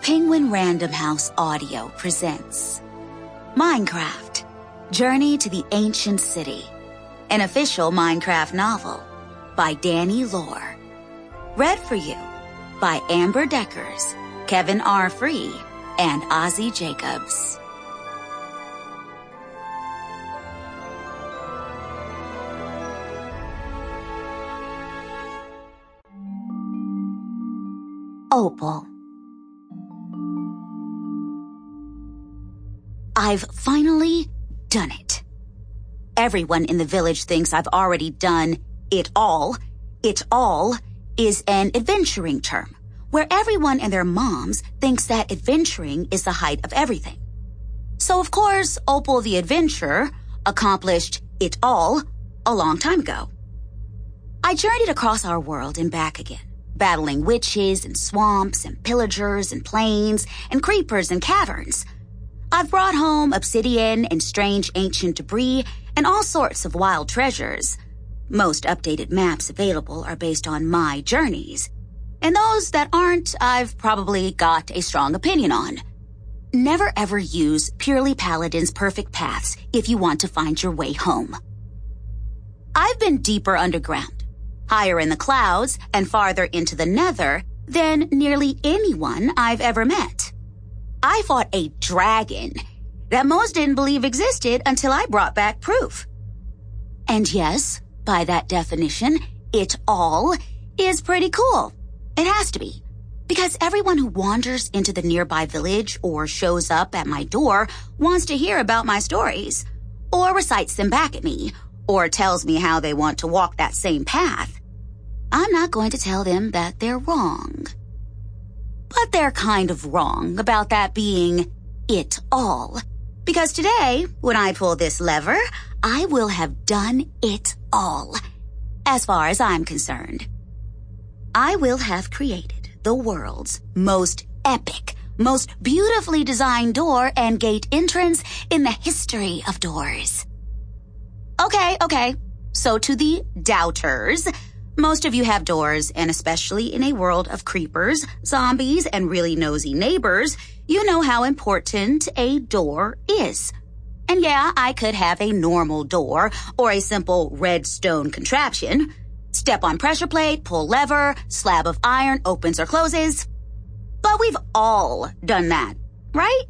Penguin Random House Audio presents Minecraft, Journey to the Ancient City, an official Minecraft novel by Danny Lore. Read for you by Amber Deckers, Kevin R. Free, and Ozzy Jacobs. Opal. I've finally done it. Everyone in the village thinks I've already done it all. It all is an adventuring term, where everyone and their moms thinks that adventuring is the height of everything. So of course, Opal the Adventurer accomplished it all a long time ago. I journeyed across our world and back again, battling witches and swamps and pillagers and plains and creepers and caverns. I've brought home obsidian and strange ancient debris and all sorts of wild treasures. Most updated maps available are based on my journeys. And those that aren't, I've probably got a strong opinion on. Never ever use Purely Paladin's perfect paths if you want to find your way home. I've been deeper underground, higher in the clouds, and farther into the nether than nearly anyone I've ever met. I fought a dragon that most didn't believe existed until I brought back proof. And yes, by that definition, it all is pretty cool. It has to be. Because everyone who wanders into the nearby village or shows up at my door wants to hear about my stories, or recites them back at me, or tells me how they want to walk that same path. I'm not going to tell them that they're wrong. But they're kind of wrong about that being it all. Because today, when I pull this lever, I will have done it all. As far as I'm concerned. I will have created the world's most epic, most beautifully designed door and gate entrance in the history of doors. Okay. So to the doubters, most of you have doors, and especially in a world of creepers, zombies, and really nosy neighbors, you know how important a door is. And yeah, I could have a normal door or a simple redstone contraption. Step on pressure plate, pull lever, slab of iron opens or closes. But we've all done that, right?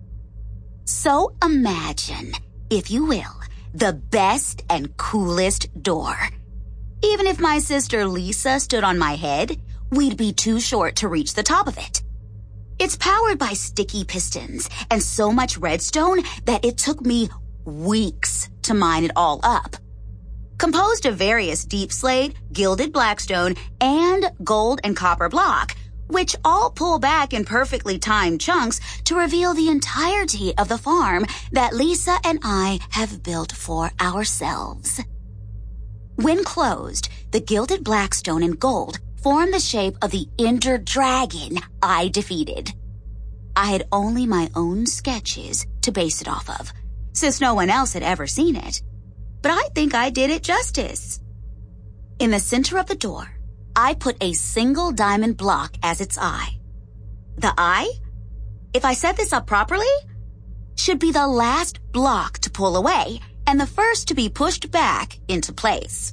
So imagine, if you will, the best and coolest door. Even if my sister Lisa stood on my head, we'd be too short to reach the top of it. It's powered by sticky pistons and so much redstone that it took me weeks to mine it all up. Composed of various deep slate, gilded blackstone, and gold and copper block, which all pull back in perfectly timed chunks to reveal the entirety of the farm that Lisa and I have built for ourselves. When closed, the gilded blackstone and gold form the shape of the Ender Dragon I defeated. I had only my own sketches to base it off of, since no one else had ever seen it. But I think I did it justice. In the center of the door, I put a single diamond block as its eye. The eye, if I set this up properly, should be the last block to pull away and the first to be pushed back into place.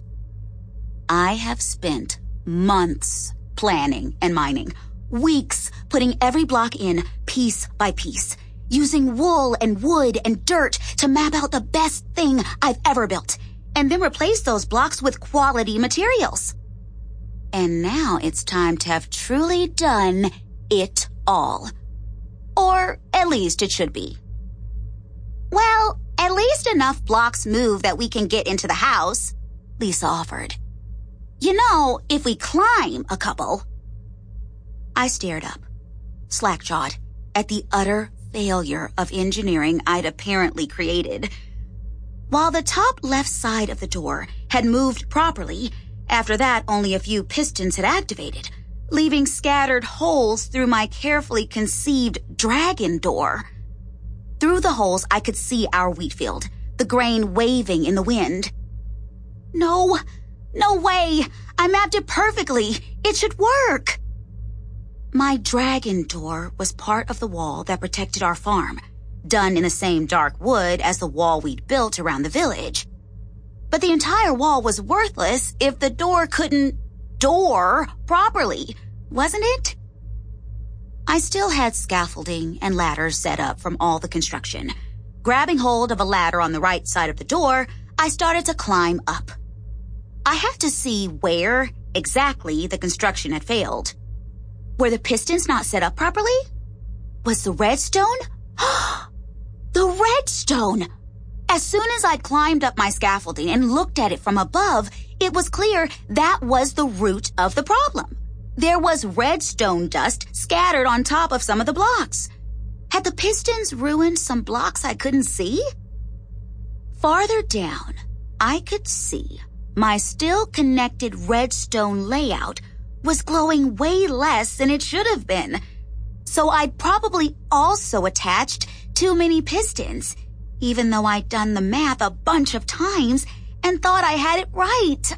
I have spent months planning and mining, weeks putting every block in piece by piece, using wool and wood and dirt to map out the best thing I've ever built, and then replace those blocks with quality materials. And now it's time to have truly done it all. Or at least it should be. Well, at least enough blocks move that we can get into the house, Lisa offered. You know, if we climb a couple. I stared up, slack-jawed, at the utter failure of engineering I'd apparently created. While the top left side of the door had moved properly, after that only a few pistons had activated, leaving scattered holes through my carefully conceived dragon door. Through the holes I could see our wheat field, the grain waving in the wind. No way! I mapped it perfectly! It should work! My dragon door was part of the wall that protected our farm, done in the same dark wood as the wall we'd built around the village. But the entire wall was worthless if the door couldn't door properly, wasn't it? I still had scaffolding and ladders set up from all the construction. Grabbing hold of a ladder on the right side of the door, I started to climb up. I had to see where exactly the construction had failed. Were the pistons not set up properly? Was the redstone? The redstone! As soon as I'd climbed up my scaffolding and looked at it from above, it was clear that was the root of the problem. There was redstone dust scattered on top of some of the blocks. Had the pistons ruined some blocks I couldn't see? Farther down, I could see my still connected redstone layout was glowing way less than it should have been. So I'd probably also attached too many pistons, even though I'd done the math a bunch of times and thought I had it right.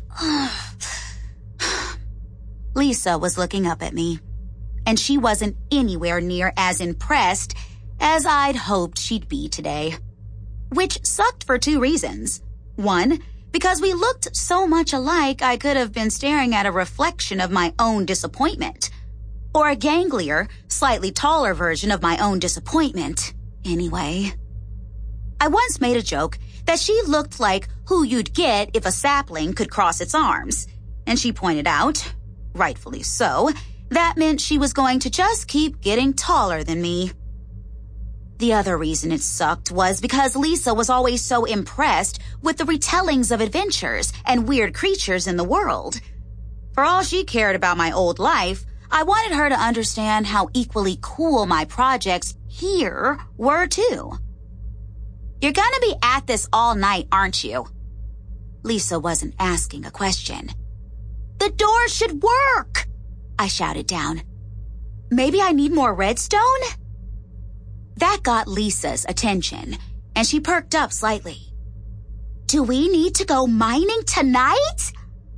Lisa was looking up at me, and she wasn't anywhere near as impressed as I'd hoped she'd be today. Which sucked for two reasons. One, because we looked so much alike I could have been staring at a reflection of my own disappointment. Or a ganglier, slightly taller version of my own disappointment. Anyway. I once made a joke that she looked like who you'd get if a sapling could cross its arms. And she pointed out, rightfully so, that meant she was going to just keep getting taller than me. The other reason it sucked was because Lisa was always so impressed with the retellings of adventures and weird creatures in the world. For all she cared about my old life, I wanted her to understand how equally cool my projects here were too. You're gonna be at this all night, aren't you? Lisa wasn't asking a question. The door should work, I shouted down. Maybe I need more redstone? That got Lisa's attention, and she perked up slightly. Do we need to go mining tonight?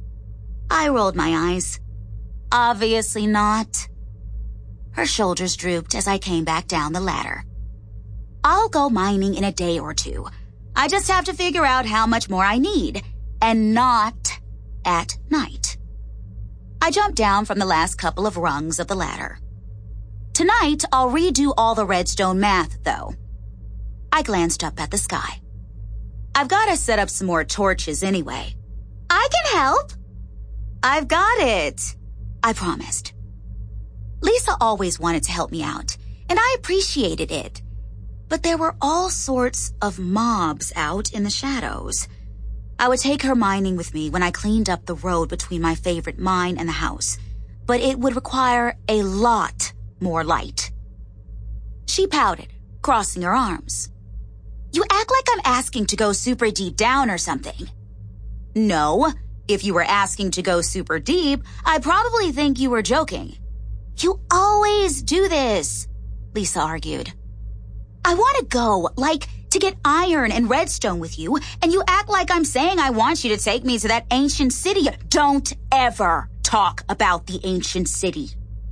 I rolled my eyes. Obviously not. Her shoulders drooped as I came back down the ladder. I'll go mining in a day or two. I just have to figure out how much more I need, and not at night. I jumped down from the last couple of rungs of the ladder. Tonight, I'll redo all the redstone math, though. I glanced up at the sky. I've got to set up some more torches anyway. I can help. I've got it, I promised. Lisa always wanted to help me out, and I appreciated it. But there were all sorts of mobs out in the shadows. I would take her mining with me when I cleaned up the road between my favorite mine and the house, but it would require a lot more light. She pouted, crossing her arms. You act like I'm asking to go super deep down or something. No, if you were asking to go super deep, I'd probably think you were joking. You always do this, Lisa argued. I want to go, like, to get iron and redstone with you, and you act like I'm saying I want you to take me to that ancient city. Don't ever talk about the ancient city.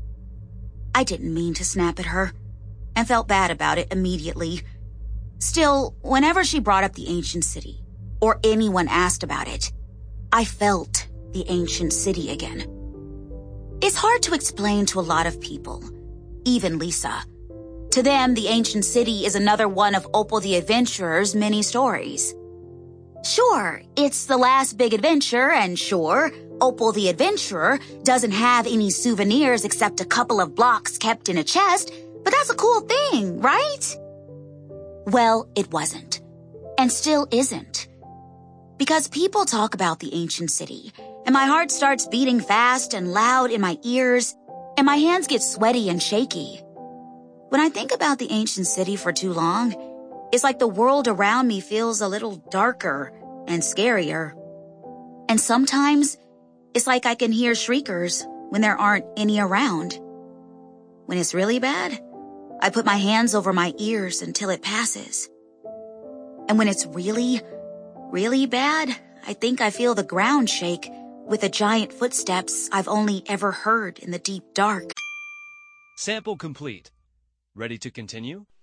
I didn't mean to snap at her, and felt bad about it immediately. Still, whenever she brought up the ancient city, or anyone asked about it, I felt the ancient city again. It's hard to explain to a lot of people, even Lisa. To them, the ancient city is another one of Opal the Adventurer's many stories. Sure, it's the last big adventure, and sure, Opal the Adventurer doesn't have any souvenirs except a couple of blocks kept in a chest, but that's a cool thing, right? Well, it wasn't, and still isn't. Because people talk about the ancient city, and my heart starts beating fast and loud in my ears, and my hands get sweaty and shaky. When I think about the ancient city for too long, it's like the world around me feels a little darker and scarier. And sometimes, it's like I can hear shriekers when there aren't any around. When it's really bad, I put my hands over my ears until it passes. And when it's really, really bad, I think I feel the ground shake with the giant footsteps I've only ever heard in the deep dark. Sample complete. Ready to continue?